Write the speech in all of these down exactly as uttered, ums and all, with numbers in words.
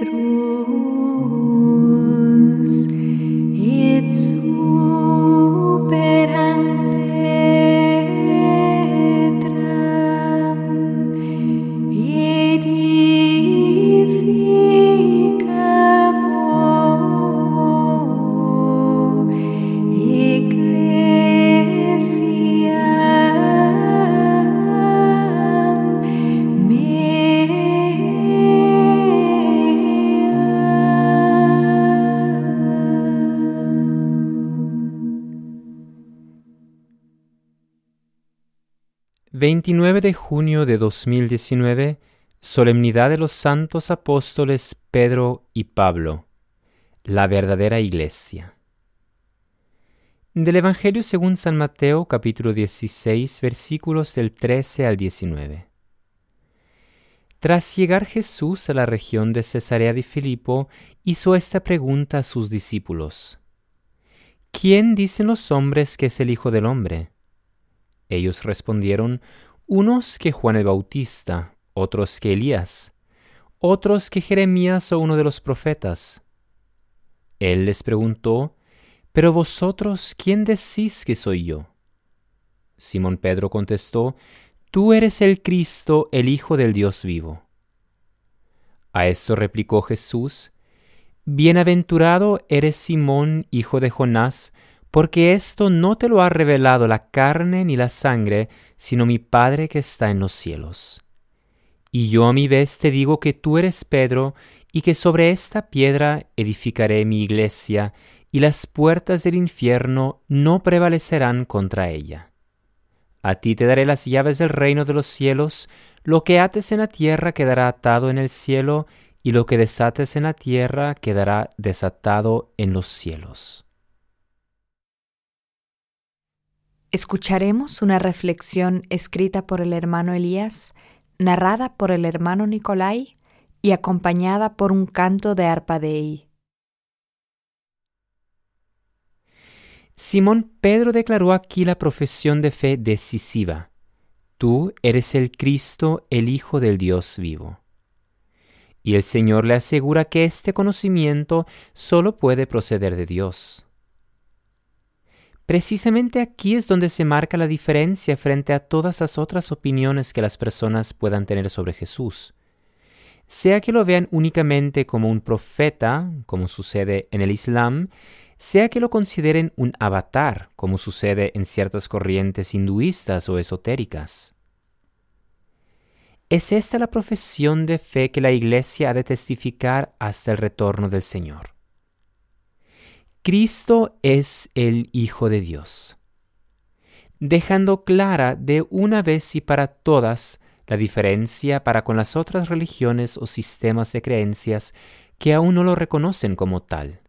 Petrus et super ante veintinueve de junio de dos mil diecinueve, Solemnidad de los Santos Apóstoles Pedro y Pablo, la verdadera Iglesia. Del Evangelio según San Mateo, capítulo dieciséis, versículos del trece al diecinueve. Tras llegar Jesús a la región de Cesarea de Filipo, hizo esta pregunta a sus discípulos: ¿Quién dicen los hombres que es el Hijo del Hombre? Ellos respondieron, unos que Juan el Bautista, otros que Elías, otros que Jeremías o uno de los profetas. Él les preguntó, ¿pero vosotros quién decís que soy yo? Simón Pedro contestó, tú eres el Cristo, el Hijo del Dios vivo. A esto replicó Jesús, bienaventurado eres Simón, hijo de Jonás, porque esto no te lo ha revelado la carne ni la sangre, sino mi Padre que está en los cielos. Y yo a mi vez te digo que tú eres Pedro, y que sobre esta piedra edificaré mi iglesia, y las puertas del infierno no prevalecerán contra ella. A ti te daré las llaves del reino de los cielos, lo que ates en la tierra quedará atado en el cielo, y lo que desates en la tierra quedará desatado en los cielos. Escucharemos una reflexión escrita por el hermano Elías, narrada por el hermano Nicolai y acompañada por un canto de arpa Dei. Simón Pedro declaró aquí la profesión de fe decisiva. Tú eres el Cristo, el Hijo del Dios vivo. Y el Señor le asegura que este conocimiento solo puede proceder de Dios. Precisamente aquí es donde se marca la diferencia frente a todas las otras opiniones que las personas puedan tener sobre Jesús. Sea que lo vean únicamente como un profeta, como sucede en el Islam, sea que lo consideren un avatar, como sucede en ciertas corrientes hinduistas o esotéricas. Es esta la profesión de fe que la Iglesia ha de testificar hasta el retorno del Señor. Cristo es el Hijo de Dios, dejando clara de una vez y para todas la diferencia para con las otras religiones o sistemas de creencias que aún no lo reconocen como tal.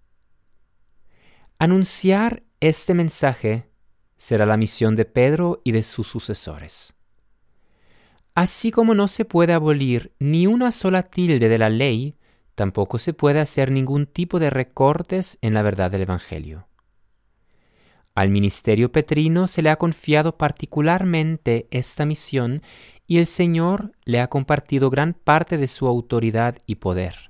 Anunciar este mensaje será la misión de Pedro y de sus sucesores. Así como no se puede abolir ni una sola tilde de la ley, tampoco se puede hacer ningún tipo de recortes en la verdad del Evangelio. Al ministerio petrino se le ha confiado particularmente esta misión y el Señor le ha compartido gran parte de su autoridad y poder.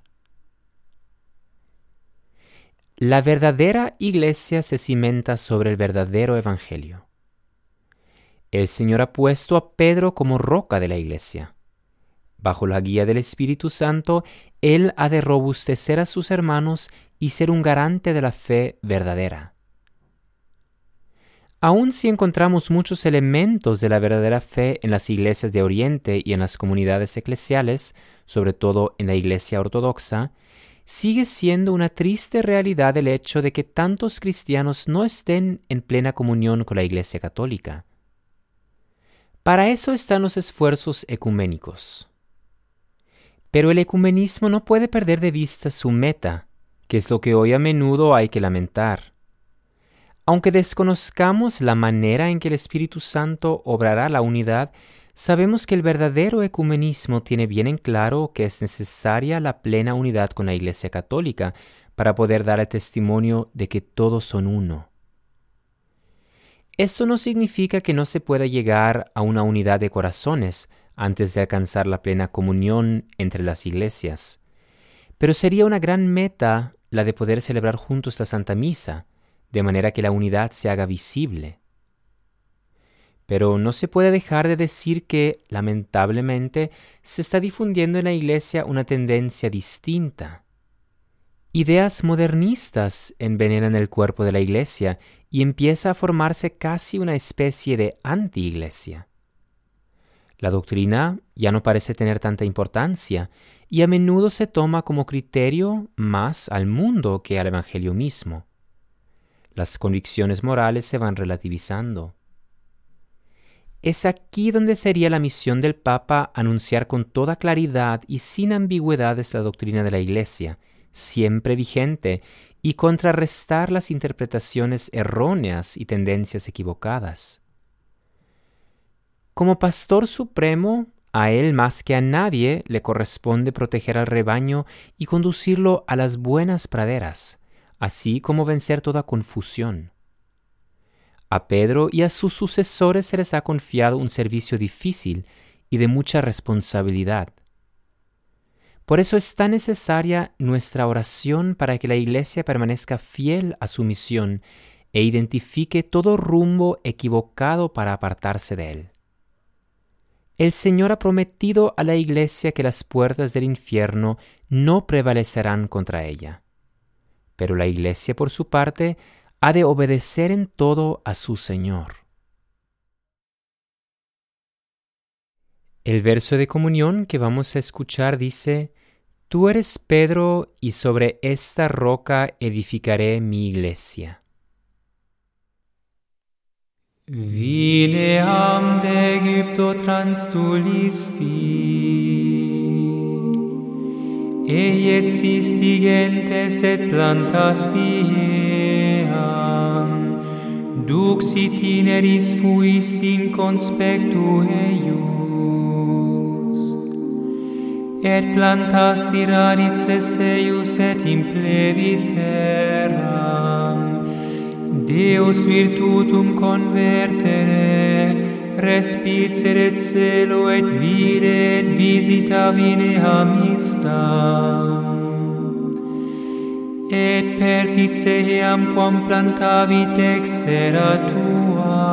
La verdadera Iglesia se cimenta sobre el verdadero Evangelio. El Señor ha puesto a Pedro como roca de la Iglesia. Bajo la guía del Espíritu Santo, Él ha de robustecer a sus hermanos y ser un garante de la fe verdadera. Aun si encontramos muchos elementos de la verdadera fe en las iglesias de Oriente y en las comunidades eclesiales, sobre todo en la Iglesia ortodoxa, sigue siendo una triste realidad el hecho de que tantos cristianos no estén en plena comunión con la Iglesia católica. Para eso están los esfuerzos ecuménicos. Pero el ecumenismo no puede perder de vista su meta, que es lo que hoy a menudo hay que lamentar. Aunque desconozcamos la manera en que el Espíritu Santo obrará la unidad, sabemos que el verdadero ecumenismo tiene bien en claro que es necesaria la plena unidad con la Iglesia católica para poder dar el testimonio de que todos son uno. Esto no significa que no se pueda llegar a una unidad de corazones antes de alcanzar la plena comunión entre las iglesias. Pero sería una gran meta la de poder celebrar juntos la Santa Misa, de manera que la unidad se haga visible. Pero no se puede dejar de decir que, lamentablemente, se está difundiendo en la Iglesia una tendencia distinta. Ideas modernistas envenenan el cuerpo de la Iglesia y empieza a formarse casi una especie de anti-Iglesia. La doctrina ya no parece tener tanta importancia y a menudo se toma como criterio más al mundo que al Evangelio mismo. Las convicciones morales se van relativizando. Es aquí donde sería la misión del Papa anunciar con toda claridad y sin ambigüedades la doctrina de la Iglesia, siempre vigente, y contrarrestar las interpretaciones erróneas y tendencias equivocadas. Como pastor supremo, a él más que a nadie le corresponde proteger al rebaño y conducirlo a las buenas praderas, así como vencer toda confusión. A Pedro y a sus sucesores se les ha confiado un servicio difícil y de mucha responsabilidad. Por eso es tan necesaria nuestra oración para que la Iglesia permanezca fiel a su misión e identifique todo rumbo equivocado para apartarse de él. El Señor ha prometido a la Iglesia que las puertas del infierno no prevalecerán contra ella. Pero la Iglesia, por su parte, ha de obedecer en todo a su Señor. El verso de comunión que vamos a escuchar dice: Tú eres Pedro, y sobre esta roca edificaré mi iglesia. Vineam de Egypto transtulisti, eiecisti gentes et plantasti eam, duxit ineris fuist in conspectu eius, et plantasti radices eius et implevit terram, Deus virtutum convertere, respicere celo et vire et visita vineam istam. Et perfice eam quam plantavit extera tua,